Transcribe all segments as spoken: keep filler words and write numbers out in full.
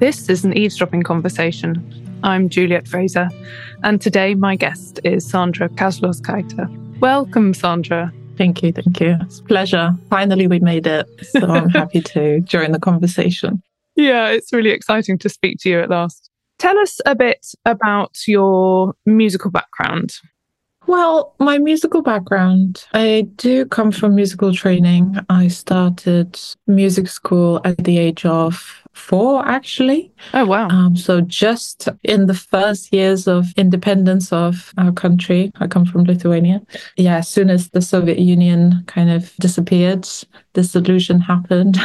This is an eavesdropping conversation. I'm Juliet Fraser, and today my guest is Sandra Kazlowskaite. Welcome, Sandra. Thank you, thank you. It's a pleasure. Finally, we made it, so I'm happy to join the conversation. Yeah, it's really exciting to speak to you at last. Tell us a bit about your musical background. Well, my musical background, I do come from musical training. I started music school at the age of four, actually. Oh, wow. Um, so just in the first years of independence of our country, I come from Lithuania. Yeah, as soon as the Soviet Union kind of disappeared, dissolution happened,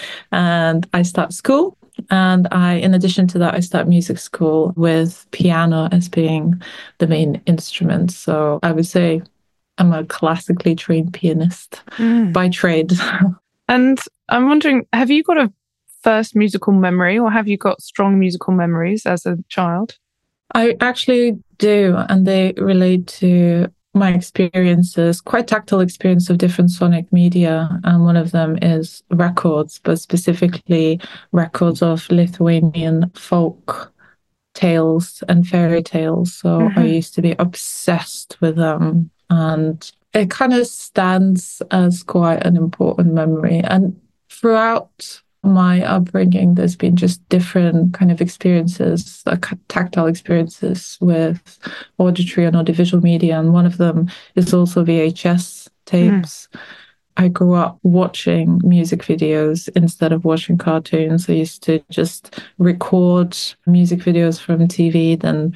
and I start school. And I, in addition to that, I start music school with piano as being the main instrument. So I would say I'm a classically trained pianist mm. by trade. And I'm wondering, have you got a first musical memory, or have you got strong musical memories as a child? I actually do, and they relate to my experiences, quite tactile experience of different sonic media. And one of them is records, but specifically records of Lithuanian folk tales and fairy tales. So mm-hmm. I used to be obsessed with them. And it kind of stands as quite an important memory. And throughout my upbringing, there's been just different kind of experiences, like tactile experiences with auditory and audiovisual media. And one of them is also V H S tapes. Mm. I grew up watching music videos instead of watching cartoons. I used to just record music videos from T V, then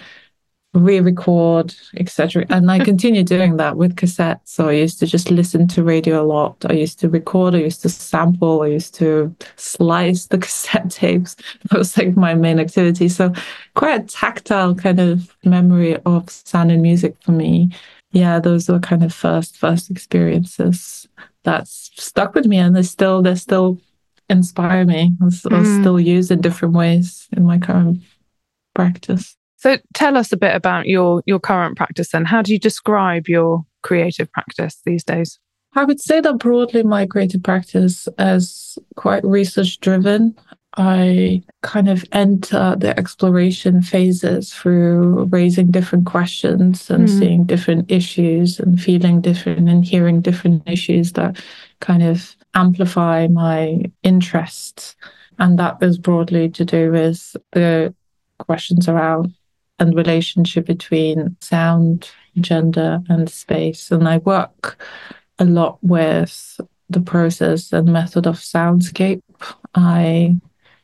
re-record, et cetera. And I continue doing that with cassettes. So I used to just listen to radio a lot. I used to record, I used to sample, I used to slice the cassette tapes. That was like my main activity. So quite a tactile kind of memory of sound and music for me. Yeah, those were kind of first, first experiences that's stuck with me, and they still, they still inspire me. I mm. still use in different ways in my current practice. So tell us a bit about your, your current practice then. How do you describe your creative practice these days? I would say that broadly my creative practice is quite research driven. I kind of enter the exploration phases through raising different questions and mm. seeing different issues and feeling different and hearing different issues that kind of amplify my interests. And that is broadly to do with the questions around and relationship between sound, gender, and space. And I work a lot with the process and method of soundscape. I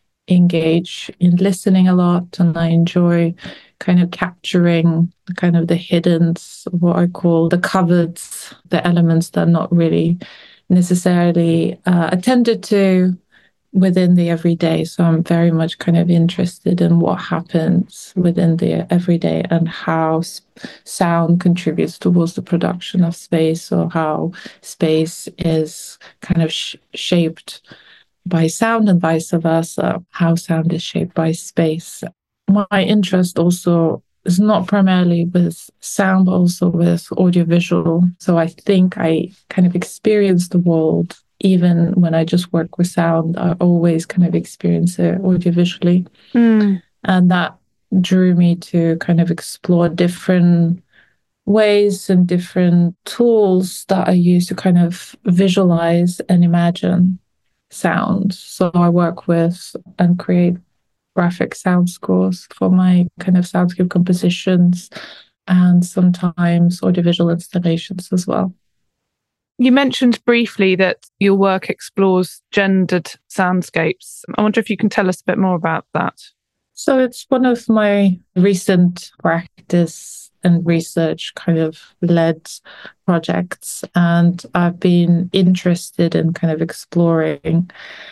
engage in listening a lot, and I enjoy kind of capturing kind of the hidden, what I call the covered, the elements that are not really necessarily uh, attended to within the everyday. So I'm very much kind of interested in what happens within the everyday and how sound contributes towards the production of space, or how space is kind of sh- shaped by sound and vice versa, how sound is shaped by space. My interest also is not primarily with sound, but also with audiovisual. So I think I kind of experience the world. Even when I just work with sound, I always kind of experience it audiovisually. Mm. And that drew me to kind of explore different ways and different tools that I use to kind of visualize and imagine sound. So I work with and create graphic sound scores for my kind of soundscape compositions, and sometimes audiovisual installations as well. You mentioned briefly that your work explores gendered soundscapes. I wonder if you can tell us a bit more about that. So it's one of my recent practice and research kind of led projects. And I've been interested in kind of exploring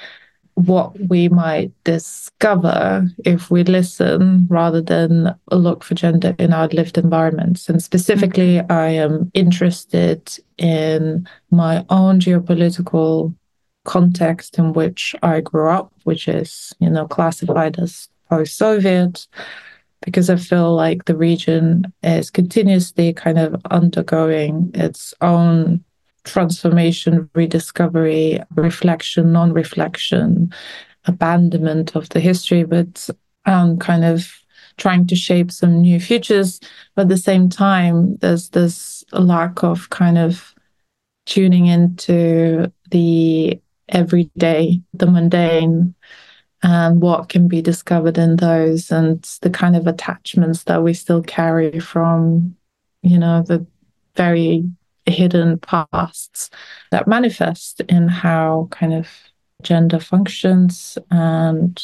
what we might discover if we listen rather than look for gender in our lived environments. And specifically, mm-hmm. I am interested in my own geopolitical context in which I grew up, which is, you know, classified as post-Soviet, because I feel like the region is continuously kind of undergoing its own transformation, rediscovery, reflection, non-reflection, abandonment of the history, but um, kind of trying to shape some new futures. But at the same time, there's this lack of kind of tuning into the everyday, the mundane, and what can be discovered in those, and the kind of attachments that we still carry from, you know, the very hidden pasts that manifest in how kind of gender functions and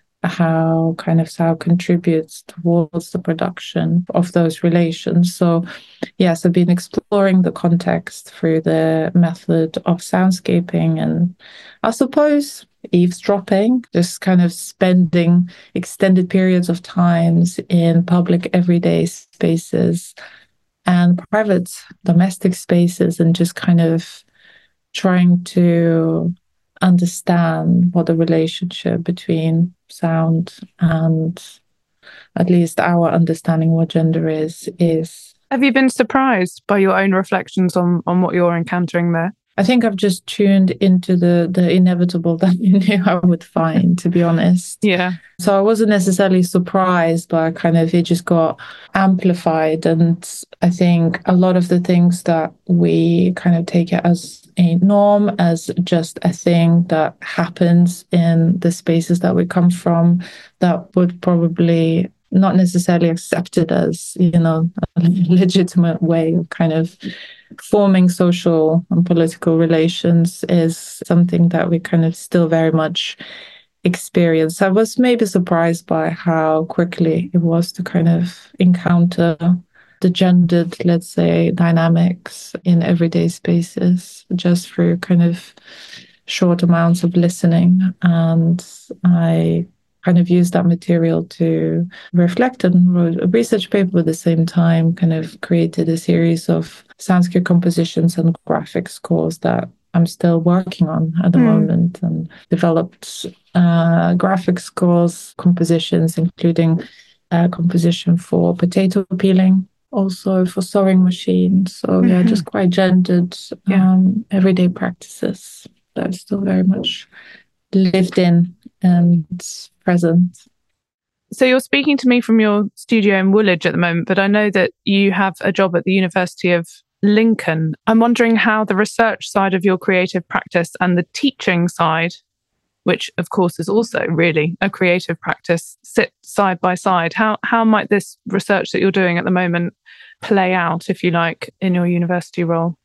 how kind of sound contributes towards the production of those relations. So yes, I've been exploring the context through the method of soundscaping and I suppose eavesdropping, just kind of spending extended periods of times in public everyday spaces and private domestic spaces and just kind of trying to understand what the relationship between sound and at least our understanding what gender is is. Have you been surprised by your own reflections on, on what you're encountering there? I think I've just tuned into the the inevitable that I knew I would find, to be honest. Yeah. So I wasn't necessarily surprised, but kind of it just got amplified. And I think a lot of the things that we kind of take it as a norm, as just a thing that happens in the spaces that we come from, that would probably not necessarily accept it as, you know, a legitimate way of kind of forming social and political relations, is something that we kind of still very much experience. I was maybe surprised by how quickly it was to kind of encounter the gendered, let's say, dynamics in everyday spaces just through kind of short amounts of listening. And I kind of used that material to reflect and wrote a research paper at the same time, kind of created a series of soundscape compositions and graphic scores that I'm still working on at the mm. moment, and developed uh, graphic scores, compositions, including a composition for potato peeling, also for sewing machines. So mm-hmm. yeah, just quite gendered yeah. um, everyday practices that are still very much lived in and present. So you're speaking to me from your studio in Woolwich at the moment, but I know that you have a job at the University of Lincoln. I'm wondering how the research side of your creative practice and the teaching side, which of course is also really a creative practice, sit side by side. How how might this research that you're doing at the moment play out, if you like, in your university role?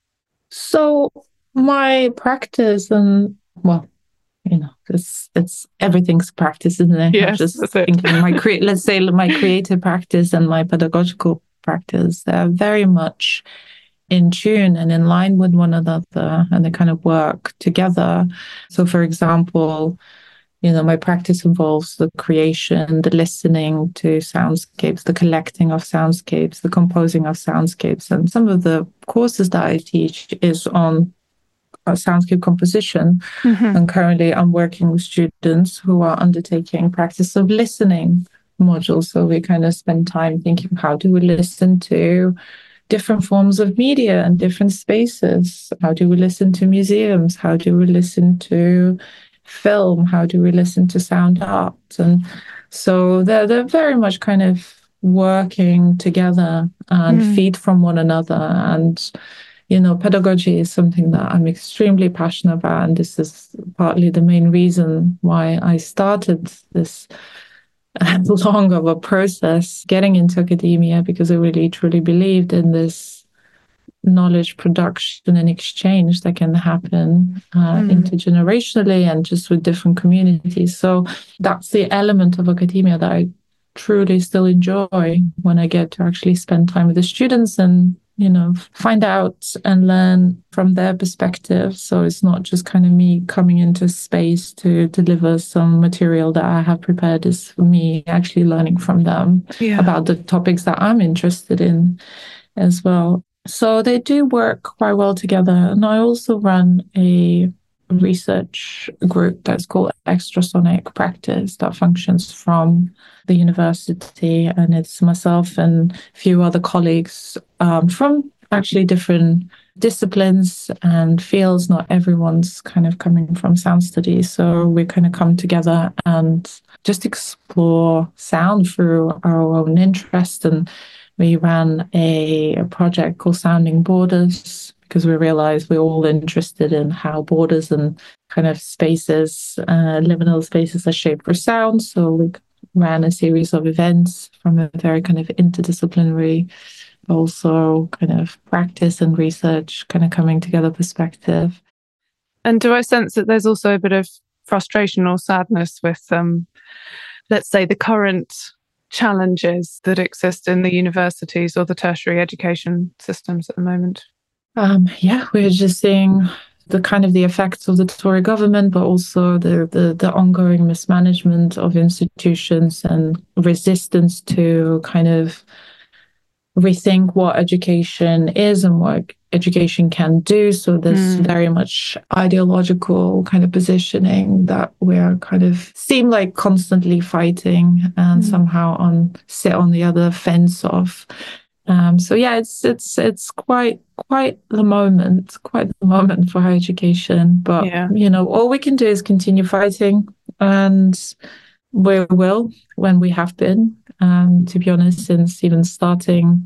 So my practice and, well, you know, it's it's everything's practice, isn't it? Yes, I'm just that's it. thinking my cre- let's say my creative practice and my pedagogical practice, they're very much in tune and in line with one another, and they kind of work together. So, for example, you know, my practice involves the creation, the listening to soundscapes, the collecting of soundscapes, the composing of soundscapes, and some of the courses that I teach is on soundscape composition. Mm-hmm. And currently I'm working with students who are undertaking practice of listening modules. So we kind of spend time thinking, how do we listen to different forms of media and different spaces? How do we listen to museums? How do we listen to film? How do we listen to sound art? And so they're, they're very much kind of working together and mm. feed from one another. And you know, pedagogy is something that I'm extremely passionate about. And this is partly the main reason why I started this long of a process getting into academia, because I really truly believed in this knowledge production and exchange that can happen uh, mm. intergenerationally and just with different communities. So that's the element of academia that I truly still enjoy, when I get to actually spend time with the students and, you know, find out and learn from their perspective. So it's not just kind of me coming into space to deliver some material that I have prepared. It's for me actually learning from them yeah. about the topics that I'm interested in as well. So they do work quite well together. And I also run a research group that's called Extrasonic Practice that functions from the university, and it's myself and a few other colleagues um, from actually different disciplines and fields. Not everyone's kind of coming from sound studies. So we kind of come together and just explore sound through our own interest. And we ran a, a project called Sounding Borders because we realized we're all interested in how borders and kind of spaces, uh, liminal spaces are shaped for sound. So we ran a series of events from a very kind of interdisciplinary, also kind of practice and research kind of coming together perspective. And do I sense that there's also a bit of frustration or sadness with, um, let's say, the current challenges that exist in the universities or the tertiary education systems at the moment? Um, yeah, we're just seeing the kind of the effects of the Tory government, but also the, the, the ongoing mismanagement of institutions and resistance to kind of rethink what education is and what education can do. So there's mm. very much ideological kind of positioning that we're kind of seem like constantly fighting and mm. somehow on sit on the other fence of. Um, so yeah, it's it's it's quite quite the moment, quite the moment for higher education. But yeah. you know, all we can do is continue fighting, and we will when we have been. Um, to be honest, since even starting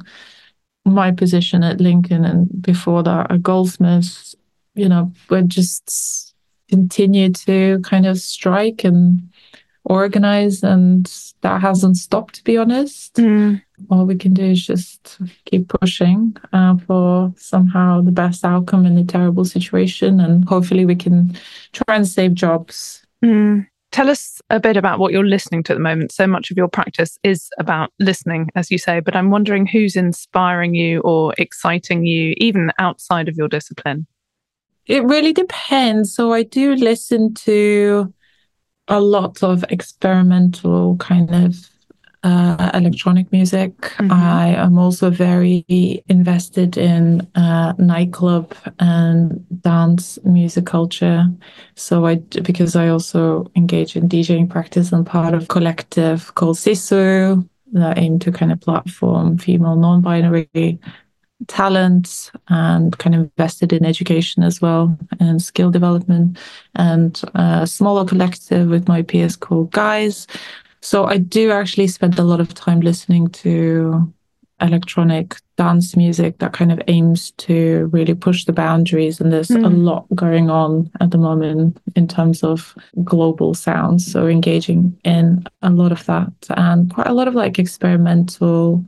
my position at Lincoln and before that at Goldsmiths, you know, we're just continue to kind of strike and organize, and that hasn't stopped, to be honest. Mm. All we can do is just keep pushing uh, for somehow the best outcome in a terrible situation, and hopefully we can try and save jobs. Mm. Tell us a bit about what you're listening to at the moment. So much of your practice is about listening, as you say, but I'm wondering who's inspiring you or exciting you, even outside of your discipline. It really depends. So I do listen to a lot of experimental kind of uh, electronic music. Mm-hmm. I am also very invested in uh, nightclub and dance music culture. So I, because I also engage in DJing practice and part of a collective called Sisu that aim to kind of platform female non-binary talent, and kind of invested in education as well and skill development, and a smaller collective with my peers called Guys. So I do actually spend a lot of time listening to electronic dance music that kind of aims to really push the boundaries. And there's mm. a lot going on at the moment in terms of global sounds. So engaging in a lot of that, and quite a lot of like experimental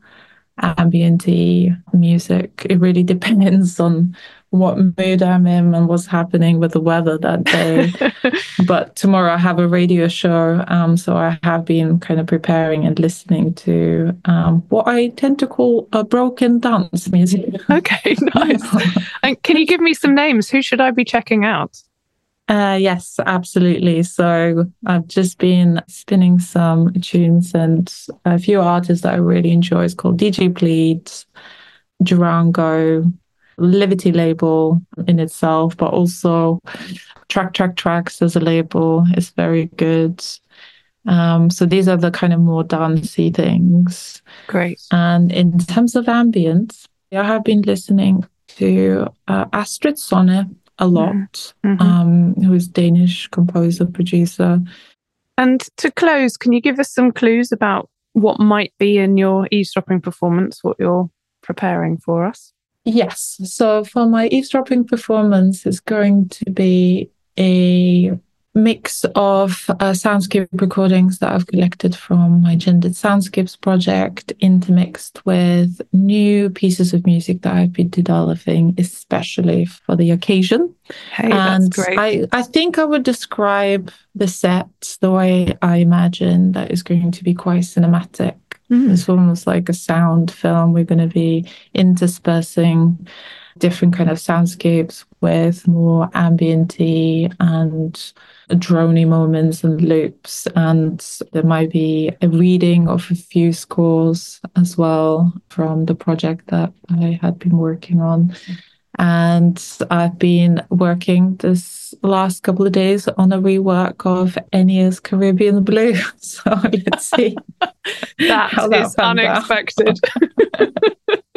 ambient-y music. It really depends on what mood I'm in and what's happening with the weather that day. But tomorrow I have a radio show, um, so I have been kind of preparing and listening to um, what I tend to call a broken dance music. Okay, nice. And can you give me some names? Who should I be checking out? Uh, yes, absolutely. So I've just been spinning some tunes, and a few artists that I really enjoy is called D J Plead, Durango, Liberty label in itself, but also Track Track Tracks as a label is very good. Um, so these are the kind of more dancey things. Great. And in terms of ambient, I have been listening to uh, Astrid Sonne a lot, mm-hmm. um, who is Danish composer, producer. And to close, can you give us some clues about what might be in your eavesdropping performance, what you're preparing for us? Yes. So for my eavesdropping performance, it's going to be a mix of uh, soundscape recordings that I've collected from my Gendered Soundscapes project, intermixed with new pieces of music that I've been developing, especially for the occasion. Hey, and that's great. I, I think I would describe the set the way I imagine that is going to be quite cinematic. Mm. It's almost like a sound film. We're going to be interspersing different kind of soundscapes with more ambient-y and droney moments and loops, and there might be a reading of a few scores as well from the project that I had been working on. And I've been working this last couple of days on a rework of Ennia's Caribbean Blue. So let's see. That how is that unexpected.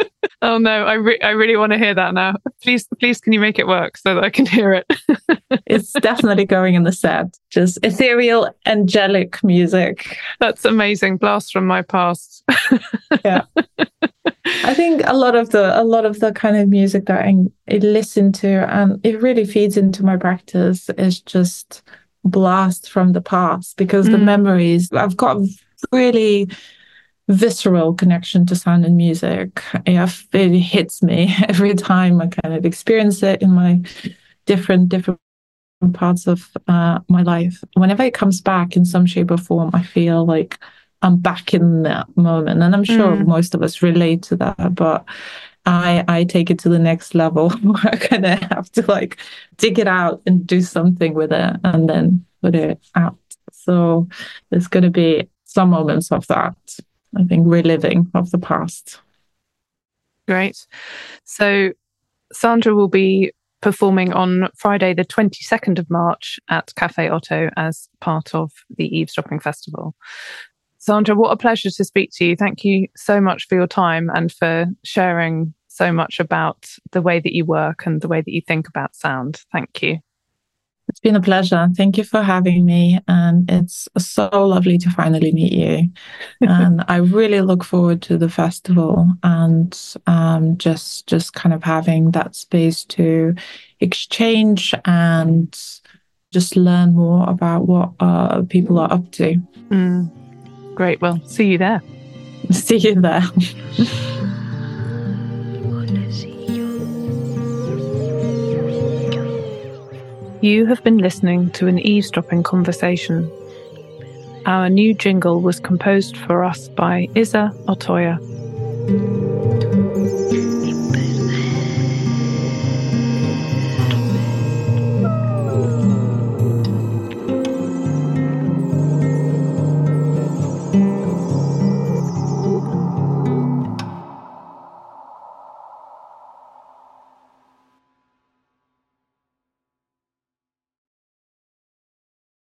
Oh no, I re- I really want to hear that now. Please, please, can you make it work so that I can hear it? It's definitely going in the set. Just ethereal, angelic music. That's amazing. Blast from my past. Yeah. I think a lot of the a lot of the kind of music that I, I listen to, and it really feeds into my practice, is just blast from the past, because mm. the memories, I've got really visceral connection to sound and music. Yeah, it hits me every time I kind of experience it in my different different parts of uh, my life. Whenever it comes back in some shape or form, I feel like I'm back in that moment. And I'm sure mm. most of us relate to that, but I I take it to the next level where I kind of have to like dig it out and do something with it and then put it out. So there's going to be some moments of that, I think, reliving of the past. Great. So Sandra will be performing on Friday, the twenty-second of March at Cafe Otto as part of the Eavesdropping Festival. Sandra, what a pleasure to speak to you. Thank you so much for your time and for sharing so much about the way that you work and the way that you think about sound. Thank you. It's been a pleasure. Thank you for having me. And it's so lovely to finally meet you. And I really look forward to the festival and um, just, just kind of having that space to exchange and just learn more about what uh, people are up to. Mm. Great. Well, see you there. See you there. You have been listening to an eavesdropping conversation. Our new jingle was composed for us by Isa Otoya.